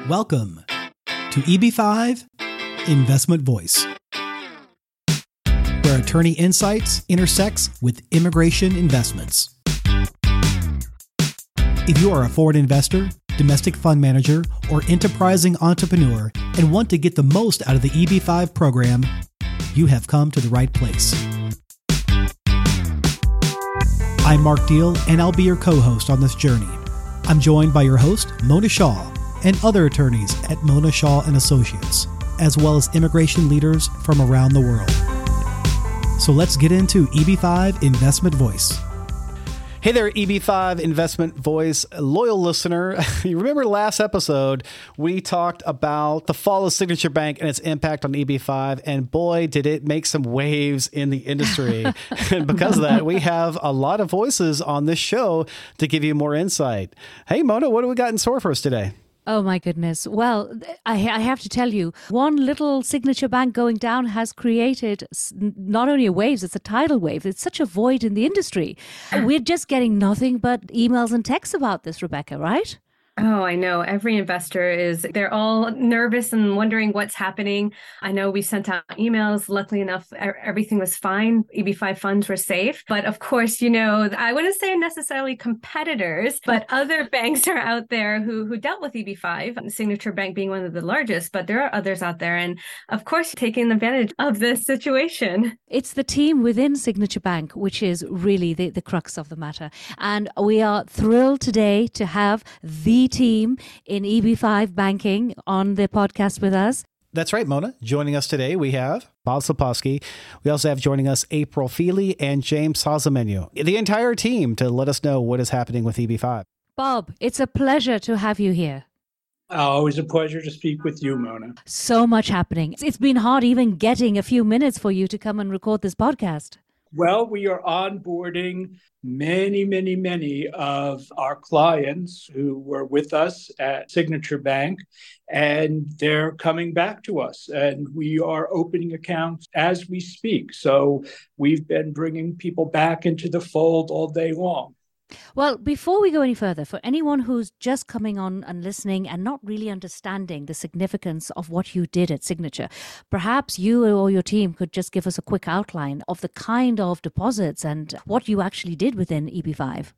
Welcome to EB5 Investment Voice, where attorney insights intersects with immigration investments. If you are a foreign investor, domestic fund manager, or enterprising entrepreneur and want to get the most out of the EB5 program, you have come to the right place. I'm Mark Deal, and I'll be your co-host on this journey. I'm joined by your host, Mona Shaw, and other attorneys at Mona Shaw & Associates, as well as immigration leaders from around the world. So let's get into EB5 Investment Voice. Hey there, EB5 Investment Voice loyal listener. You remember last episode, we talked about the fall of Signature Bank and its impact on EB5, and boy, did it make some waves in the industry. And because of that, we have a lot of voices on this show to give you more insight. Hey, Mona, what do we got in store for us today? Oh, my goodness. Well, I have to tell you, one little Signature Bank going down has created not only a wave, it's a tidal wave. It's such a void in the industry. We're just getting nothing but emails and texts about this, Rebecca, right? Oh, I know. Every investor they're all nervous and wondering what's happening. I know we sent out emails. Luckily enough, everything was fine. EB5 funds were safe. But of course, I wouldn't say necessarily competitors, but other banks are out there who dealt with EB5, Signature Bank being one of the largest, but there are others out there. And of course, taking advantage of this situation. It's the team within Signature Bank, which is really the crux of the matter. And we are thrilled today to have the team in EB5 banking on the podcast with us. That's right, Mona. Joining us today, we have Bob Sapolsky. We also have joining us April Feely and James Sazamenu, the entire team, to let us know what is happening with EB5. Bob, it's a pleasure to have you here. Always a pleasure to speak with you, Mona. So much happening. It's been hard even getting a few minutes for you to come and record this podcast. Well, we are onboarding many of our clients who were with us at Signature Bank, and they're coming back to us, and we are opening accounts as we speak. So we've been bringing people back into the fold all day long. Well, before we go any further, for anyone who's just coming on and listening and not really understanding the significance of what you did at Signature, perhaps you or your team could just give us a quick outline of the kind of deposits and what you actually did within EB5.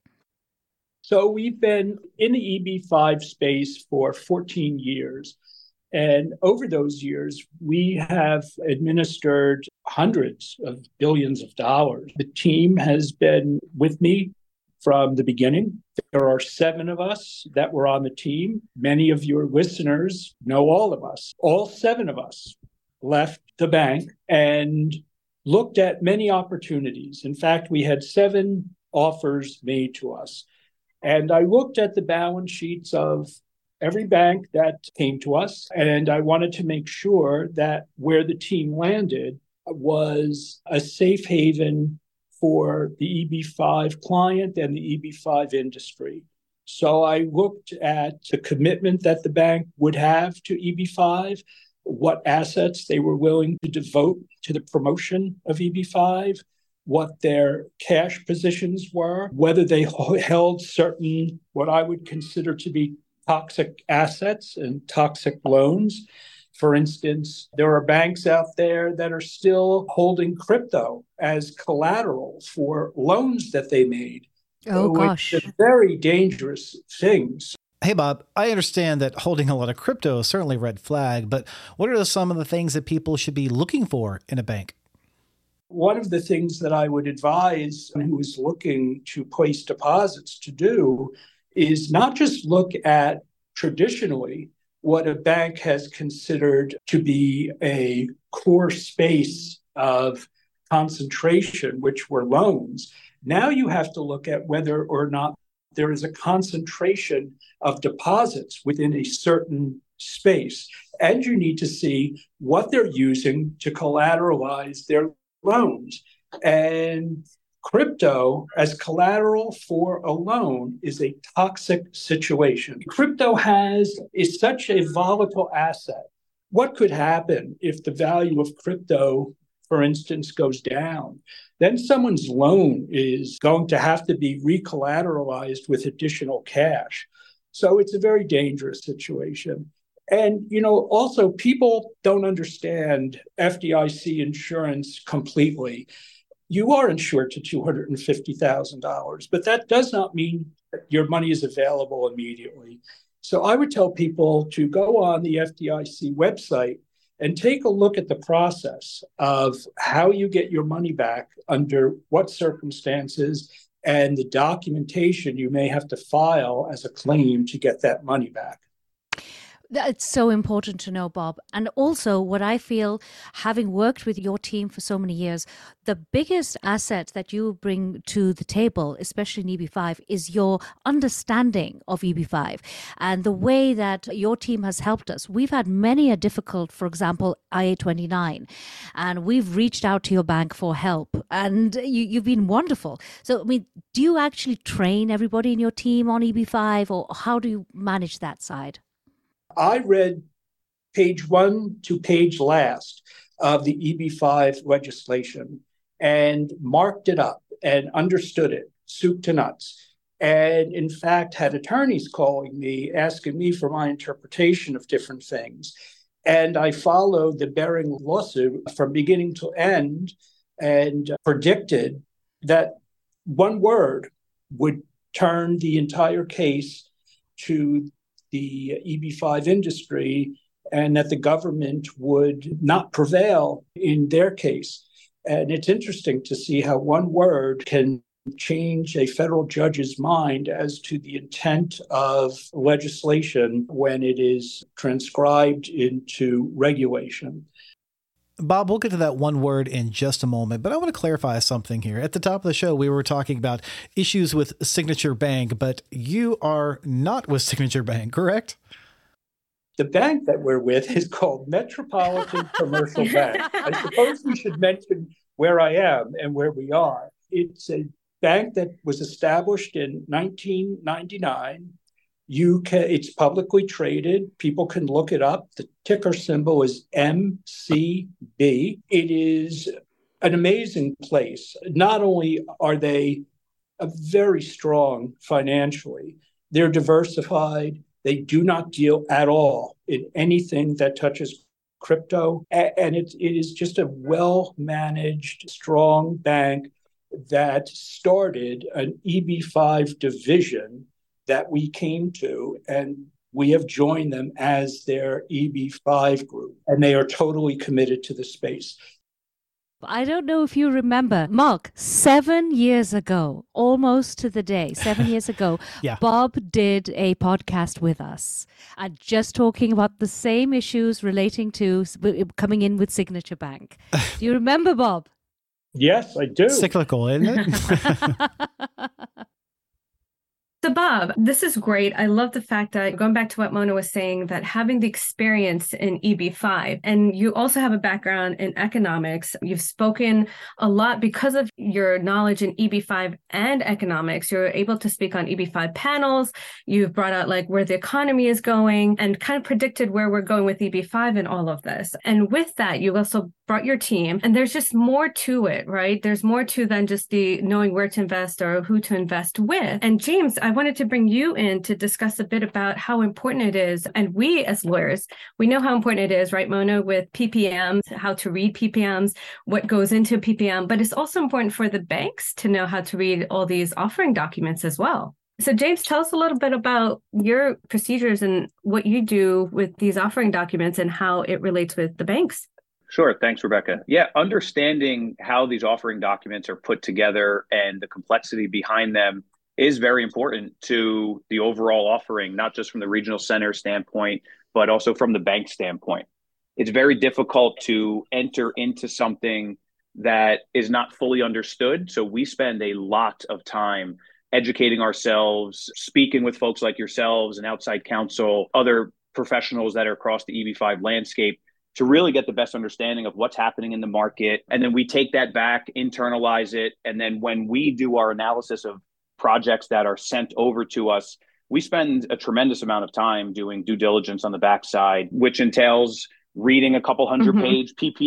So we've been in the EB5 space for 14 years. And over those years, we have administered hundreds of billions of dollars. The team has been with me from the beginning. There are 7 of us that were on the team. Many of your listeners know all of us. All 7 of us left the bank and looked at many opportunities. In fact, we had 7 offers made to us. And I looked at the balance sheets of every bank that came to us, and I wanted to make sure that where the team landed was a safe haven for the EB5 client and the EB5 industry. So I looked at the commitment that the bank would have to EB5, what assets they were willing to devote to the promotion of EB5, what their cash positions were, whether they held certain, what I would consider to be toxic assets and toxic loans. For instance, there are banks out there that are still holding crypto as collateral for loans that they made. Oh, gosh. It's a very dangerous thing. Hey, Bob, I understand that holding a lot of crypto is certainly a red flag, but what are some of the things that people should be looking for in a bank? One of the things that I would advise who is looking to place deposits to do is not just look at traditionally what a bank has considered to be a core space of concentration, which were loans. Now you have to look at whether or not there is a concentration of deposits within a certain space. And you need to see what they're using to collateralize their loans. And crypto as collateral for a loan is a toxic situation. Crypto is such a volatile asset. What could happen if the value of crypto, for instance, goes down? Then someone's loan is going to have to be recollateralized with additional cash. So it's a very dangerous situation. And, also people don't understand FDIC insurance completely. You are insured to $250,000, but that does not mean that your money is available immediately. So I would tell people to go on the FDIC website and take a look at the process of how you get your money back, under what circumstances, and the documentation you may have to file as a claim to get that money back. It's so important to know, Bob. And also, what I feel, having worked with your team for so many years, the biggest asset that you bring to the table, especially in EB5, is your understanding of EB5 and the way that your team has helped us. We've had many a difficult, for example, IA-29, and we've reached out to your bank for help, and you've been wonderful. So, do you actually train everybody in your team on EB5, or how do you manage that side? I read page 1 to page last of the EB5 legislation and marked it up and understood it, soup to nuts. And in fact, had attorneys calling me, asking me for my interpretation of different things. And I followed the Bering lawsuit from beginning to end and predicted that one word would turn the entire case to the EB5 industry, and that the government would not prevail in their case. And it's interesting to see how one word can change a federal judge's mind as to the intent of legislation when it is transcribed into regulation. Bob, we'll get to that one word in just a moment, but I want to clarify something here. At the top of the show, we were talking about issues with Signature Bank, but you are not with Signature Bank, correct? The bank that we're with is called Metropolitan Commercial Bank. I suppose we should mention where I am and where we are. It's a bank that was established in 1999. It's publicly traded. People can look it up. The ticker symbol is MCB. It is an amazing place. Not only are they very strong financially, they're diversified. They do not deal at all in anything that touches crypto. And it is just a well-managed, strong bank that started an EB5 division that we came to, and we have joined them as their EB5 group, and they are totally committed to the space. I don't know if you remember, Mark, 7 years ago, almost to the day, 7 years ago, Yeah. Bob did a podcast with us and just talking about the same issues relating to coming in with Signature Bank. Do you remember, Bob? Yes, I do. Cyclical, isn't it? So Bob, this is great. I love the fact that, going back to what Mona was saying, that having the experience in EB5, and you also have a background in economics, you've spoken a lot because of your knowledge in EB5 and economics. You're able to speak on EB5 panels. You've brought out like where the economy is going and kind of predicted where we're going with EB5 and all of this. And with that, you also brought your team, and there's just more to it, right? There's more to than just the knowing where to invest or who to invest with. And James, I wanted to bring you in to discuss a bit about how important it is. And we as lawyers, we know how important it is, right, Mona, with PPMs, how to read PPMs, what goes into PPM, but it's also important for the banks to know how to read all these offering documents as well. So James, tell us a little bit about your procedures and what you do with these offering documents and how it relates with the banks. Sure. Thanks, Rebecca. Yeah, understanding how these offering documents are put together and the complexity behind them is very important to the overall offering, not just from the regional center standpoint, but also from the bank standpoint. It's very difficult to enter into something that is not fully understood. So we spend a lot of time educating ourselves, speaking with folks like yourselves and outside counsel, other professionals that are across the EB5 landscape, to really get the best understanding of what's happening in the market. And then we take that back, internalize it. And then when we do our analysis of projects that are sent over to us, we spend a tremendous amount of time doing due diligence on the backside, which entails reading a couple hundred page PPM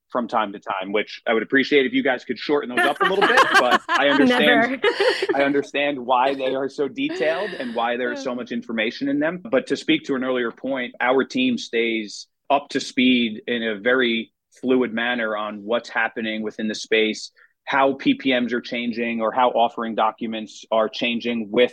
from time to time, which I would appreciate if you guys could shorten those up a little bit, but I understand I understand why they are so detailed and why there is so much information in them. But to speak to an earlier point, our team stays up to speed in a very fluid manner on what's happening within the space, how PPMs are changing or how offering documents are changing with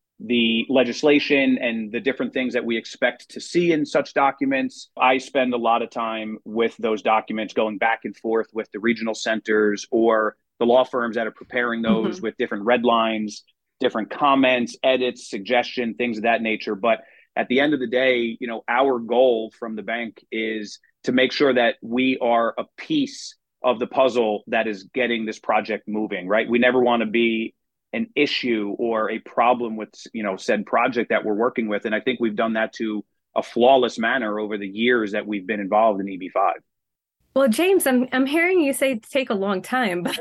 the legislation and the different things that we expect to see in such documents. I spend a lot of time with those documents going back and forth with the regional centers or the law firms that are preparing those with different red lines, different comments, edits, suggestion, things of that nature. But at the end of the day, our goal from the bank is to make sure that we are a piece of the puzzle that is getting this project moving, right? We never want to be an issue or a problem with, said project that we're working with. And I think we've done that to a flawless manner over the years that we've been involved in EB5. Well, James, I'm hearing you say take a long time, but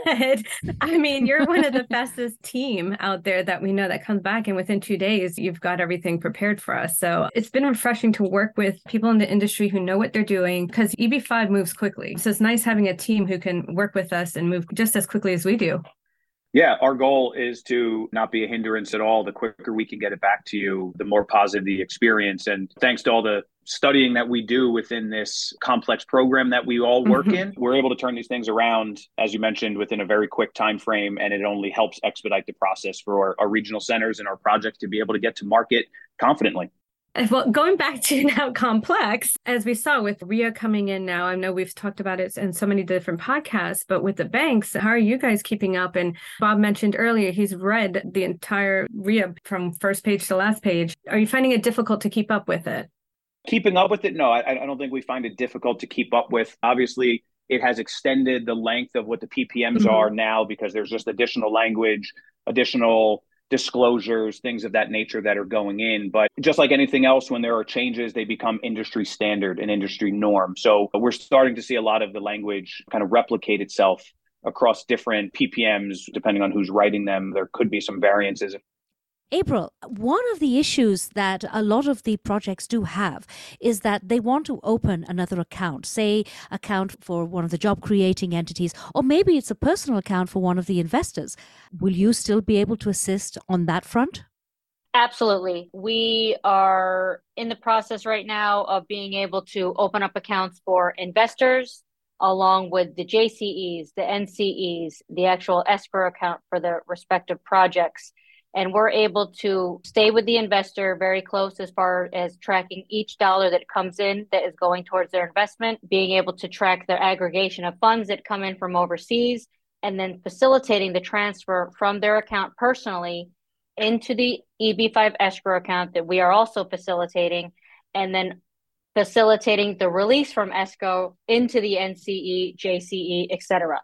I mean, you're one of the fastest team out there that we know that comes back, and within 2 days, you've got everything prepared for us. So it's been refreshing to work with people in the industry who know what they're doing, because EB5 moves quickly. So it's nice having a team who can work with us and move just as quickly as we do. Yeah, our goal is to not be a hindrance at all. The quicker we can get it back to you, the more positive the experience. And thanks to all the studying that we do within this complex program that we all work in, we're able to turn these things around, as you mentioned, within a very quick time frame. And it only helps expedite the process for our regional centers and our projects to be able to get to market confidently. Well, going back to now complex, as we saw with RIA coming in now, I know we've talked about it in so many different podcasts, but with the banks, how are you guys keeping up? And Bob mentioned earlier, he's read the entire RIA from first page to last page. Are you finding it difficult to keep up with it? Keeping up with it? No, I don't think we find it difficult to keep up with. Obviously, it has extended the length of what the PPMs are now because there's just additional language, additional disclosures, things of that nature that are going in. But just like anything else, when there are changes, they become industry standard and industry norm. So we're starting to see a lot of the language kind of replicate itself across different PPMs, depending on who's writing them. There could be some variances. April, one of the issues that a lot of the projects do have is that they want to open another account, say account for one of the job creating entities, or maybe it's a personal account for one of the investors. Will you still be able to assist on that front? Absolutely. We are in the process right now of being able to open up accounts for investors, along with the JCEs, the NCEs, the actual escrow account for the respective projects. And we're able to stay with the investor very close as far as tracking each dollar that comes in that is going towards their investment, being able to track their aggregation of funds that come in from overseas, and then facilitating the transfer from their account personally into the EB5 escrow account that we are also facilitating, and then facilitating the release from escrow into the NCE, JCE, etc.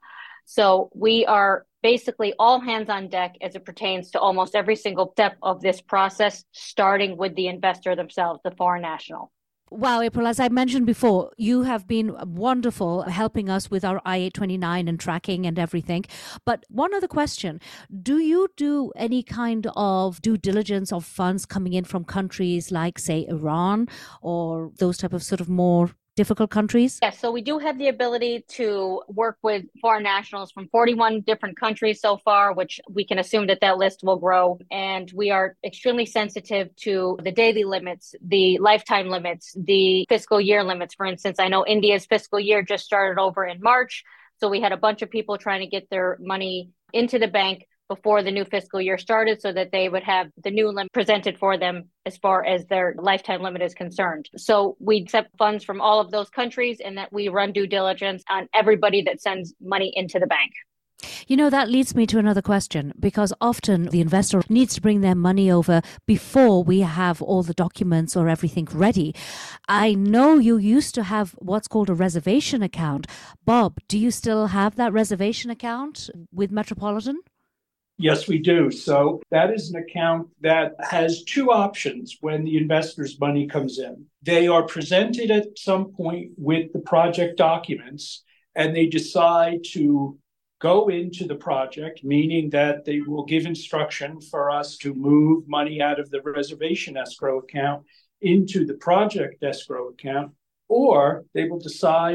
So we are basically all hands on deck as it pertains to almost every single step of this process, starting with the investor themselves, the foreign national. Wow, April, as I mentioned before, you have been wonderful helping us with our I-829 and tracking and everything. But one other question, do you do any kind of due diligence of funds coming in from countries like, say, Iran or those type of sort of more difficult countries? Yes, so we do have the ability to work with foreign nationals from 41 different countries so far, which we can assume that list will grow. And we are extremely sensitive to the daily limits, the lifetime limits, the fiscal year limits. For instance, I know India's fiscal year just started over in March. So we had a bunch of people trying to get their money into the bank before the new fiscal year started so that they would have the new limit presented for them as far as their lifetime limit is concerned. So we accept funds from all of those countries and that we run due diligence on everybody that sends money into the bank. You know, that leads me to another question, because often the investor needs to bring their money over before we have all the documents or everything ready. I know you used to have what's called a reservation account. Bob, do you still have that reservation account with Metropolitan? Yes, we do. So that is an account that has two options when the investor's money comes in. They are presented at some point with the project documents, and they decide to go into the project, meaning that they will give instruction for us to move money out of the reservation escrow account into the project escrow account, or they will decide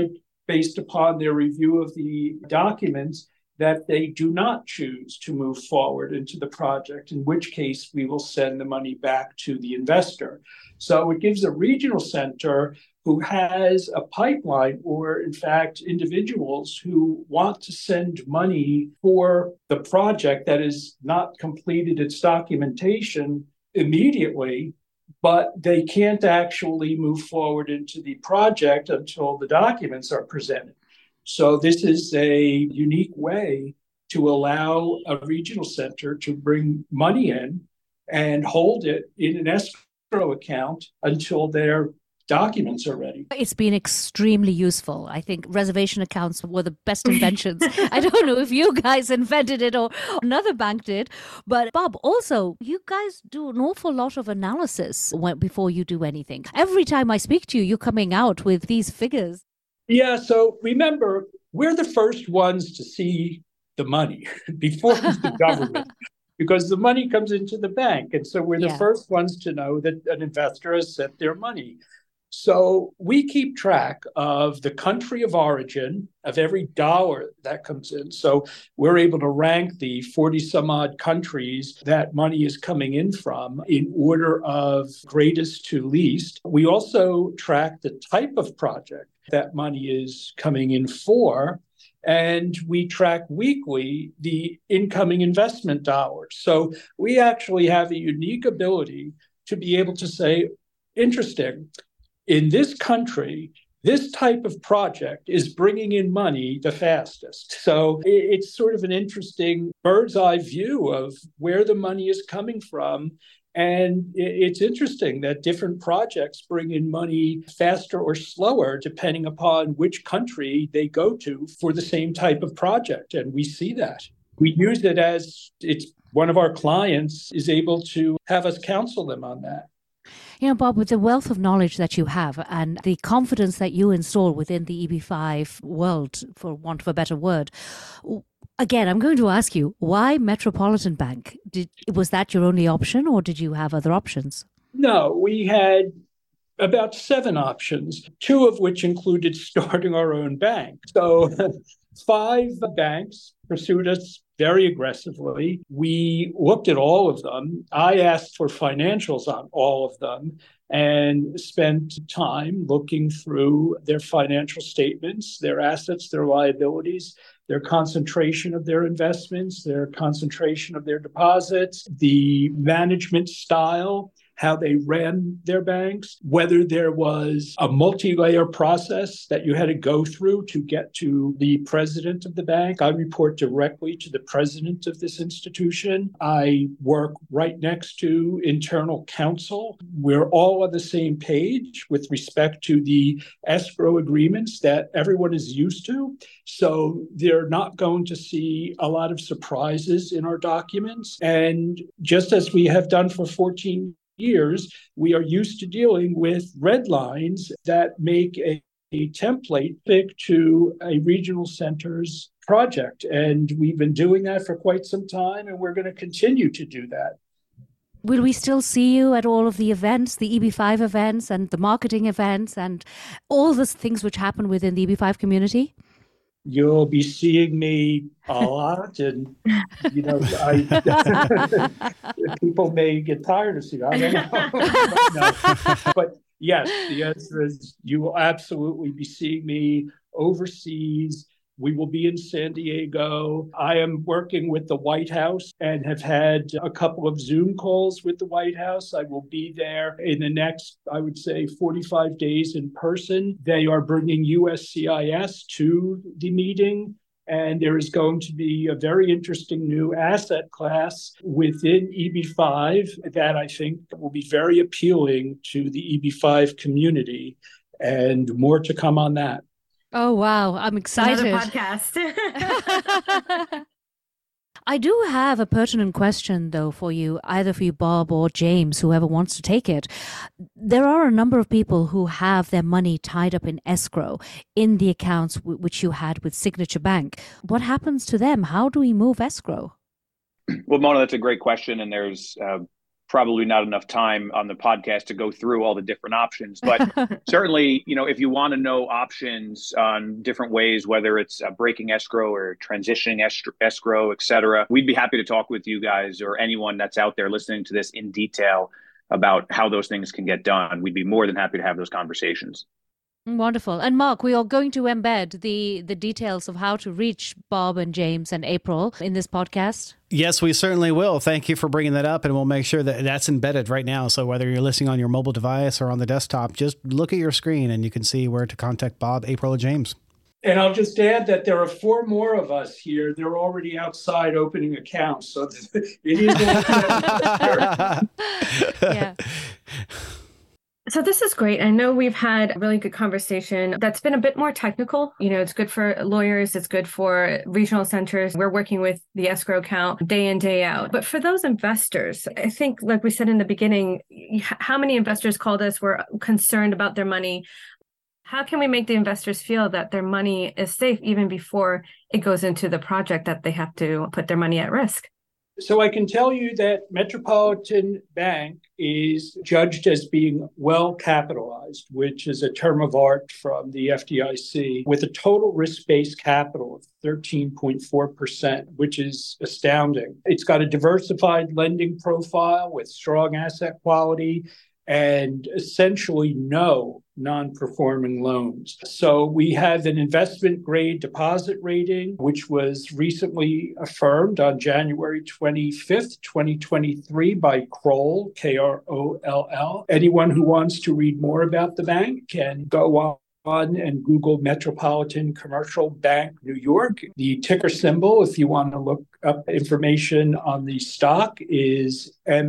based upon their review of the documents, that they do not choose to move forward into the project, in which case we will send the money back to the investor. So it gives a regional center who has a pipeline, or in fact, individuals who want to send money for the project that has not completed its documentation immediately, but they can't actually move forward into the project until the documents are presented. So this is a unique way to allow a regional center to bring money in and hold it in an escrow account until their documents are ready. It's been extremely useful. I think reservation accounts were the best inventions. I don't know if you guys invented it or another bank did, but Bob, also, you guys do an awful lot of analysis before you do anything. Every time I speak to you, you're coming out with these figures. Yeah, so remember, we're the first ones to see the money before the government, because the money comes into the bank. And so we're the first ones to know that an investor has sent their money. So we keep track of the country of origin of every dollar that comes in. So we're able to rank the 40 some odd countries that money is coming in from in order of greatest to least. We also track the type of project that money is coming in for. And we track weekly the incoming investment dollars. So we actually have a unique ability to be able to say, interesting, in this country, this type of project is bringing in money the fastest. So it's sort of an interesting bird's eye view of where the money is coming from. And it's interesting that different projects bring in money faster or slower, depending upon which country they go to for the same type of project. And we see that. We use it as it's one of our clients is able to have us counsel them on that. You know, Bob, with the wealth of knowledge that you have and the confidence that you install within the EB5 world, for want of a better word, again, I'm going to ask you, why Metropolitan Bank? Was that your only option, or did you have other options? No, we had about 7 options, 2 of which included starting our own bank. So 5 banks pursued us very aggressively. We looked at all of them. I asked for financials on all of them and spent time looking through their financial statements, their assets, their liabilities, their concentration of their investments, their concentration of their deposits, the management style, how they ran their banks, whether there was a multi-layer process that you had to go through to get to the president of the bank. I report directly to the president of this institution. I work right next to internal counsel. We're all on the same page with respect to the escrow agreements that everyone is used to. So they're not going to see a lot of surprises in our documents. And just as we have done for 14 years, we are used to dealing with red lines that make a template fit to a regional center's project. And we've been doing that for quite some time, and we're going to continue to do that. Will we still see you at all of the events, the EB5 events and the marketing events and all the things which happen within the EB5 community? You'll be seeing me a lot, and people may get tired of seeing. I don't know, but yes, the answer is you will absolutely be seeing me overseas. We will be in San Diego. I am working with the White House and have had a couple of Zoom calls with the White House. I will be there in the next, I would say, 45 days in person. They are bringing USCIS to the meeting. And there is going to be a very interesting new asset class within EB5 that I think will be very appealing to the EB5 community, and more to come on that. Oh, wow. I'm excited. Another podcast. I do have a pertinent question, though, for you, either for you, Bob, or James, whoever wants to take it. There are a number of people who have their money tied up in escrow in the accounts which you had with Signature Bank. What happens to them? How do we move escrow? Well, Mona, that's a great question. And there's probably not enough time on the podcast to go through all the different options. But certainly, if you want to know options on different ways, whether it's breaking escrow or transitioning escrow, et cetera, we'd be happy to talk with you guys or anyone that's out there listening to this in detail about how those things can get done. We'd be more than happy to have those conversations. Wonderful. And Mark, we are going to embed the details of how to reach Bob and James and April in this podcast. Yes, we certainly will. Thank you for bringing that up, and we'll make sure that that's embedded right now. So whether you're listening on your mobile device or on the desktop, just look at your screen and you can see where to contact Bob, April, or James. And I'll just add that there are 4 more of us here. They're already outside opening accounts. So it is Yeah. So this is great. I know we've had a really good conversation that's been a bit more technical. It's good for lawyers. It's good for regional centers. We're working with the escrow account day in, day out. But for those investors, I think, like we said in the beginning, how many investors called us were concerned about their money? How can we make the investors feel that their money is safe even before it goes into the project that they have to put their money at risk? So I can tell you that Metropolitan Bank is judged as being well capitalized, which is a term of art from the FDIC, with a total risk-based capital of 13.4%, which is astounding. It's got a diversified lending profile with strong asset quality and essentially no non-performing loans. So we have an investment grade deposit rating, which was recently affirmed on January 25th, 2023 by Kroll, Kroll. Anyone who wants to read more about the bank can go on and Google Metropolitan Commercial Bank, New York. The ticker symbol, if you want to look up information on the stock, is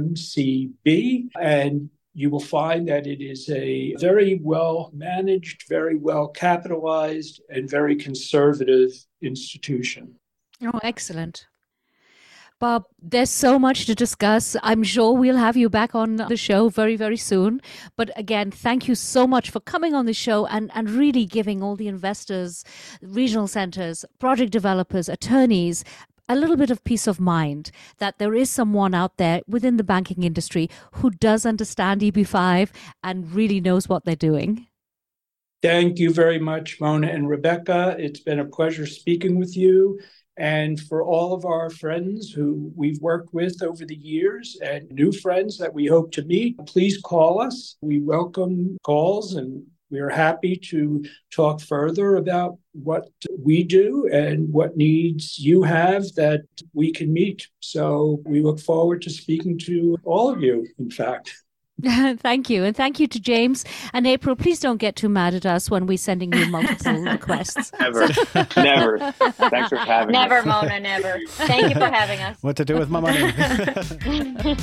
MCB. And you will find that it is a very well managed, very well capitalized, and very conservative institution. Oh, excellent. Bob, there's so much to discuss. I'm sure we'll have you back on the show very, very soon. But again, thank you so much for coming on the show and really giving all the investors, regional centers, project developers, attorneys, a little bit of peace of mind that there is someone out there within the banking industry who does understand EB5 and really knows what they're doing. Thank you very much, Mona and Rebecca. It's been a pleasure speaking with you. And for all of our friends who we've worked with over the years and new friends that we hope to meet, please call us. We welcome calls and we are happy to talk further about what we do and what needs you have that we can meet. So we look forward to speaking to all of you, in fact. Thank you. And thank you to James and April. Please don't get too mad at us when we're sending you multiple requests. Never. Thanks for having me. Never, Mona, never. Thank you for having us. What to do with my money.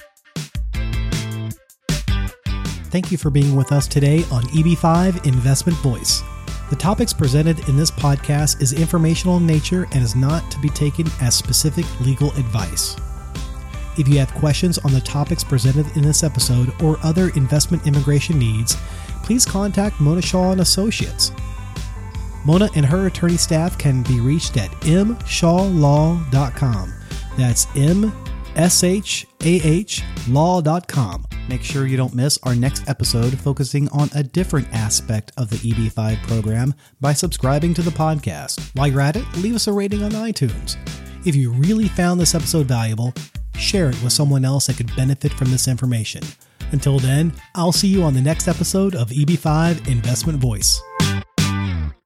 Thank you for being with us today on EB5 Investment Voice. The topics presented in this podcast is informational in nature and is not to be taken as specific legal advice. If you have questions on the topics presented in this episode or other investment immigration needs, please contact Mona Shaw and Associates. Mona and her attorney staff can be reached at mshawlaw.com. That's mshawlaw.com. Make sure you don't miss our next episode focusing on a different aspect of the EB5 program by subscribing to the podcast. While you're at it, leave us a rating on iTunes. If you really found this episode valuable, share it with someone else that could benefit from this information. Until then, I'll see you on the next episode of EB5 Investment Voice.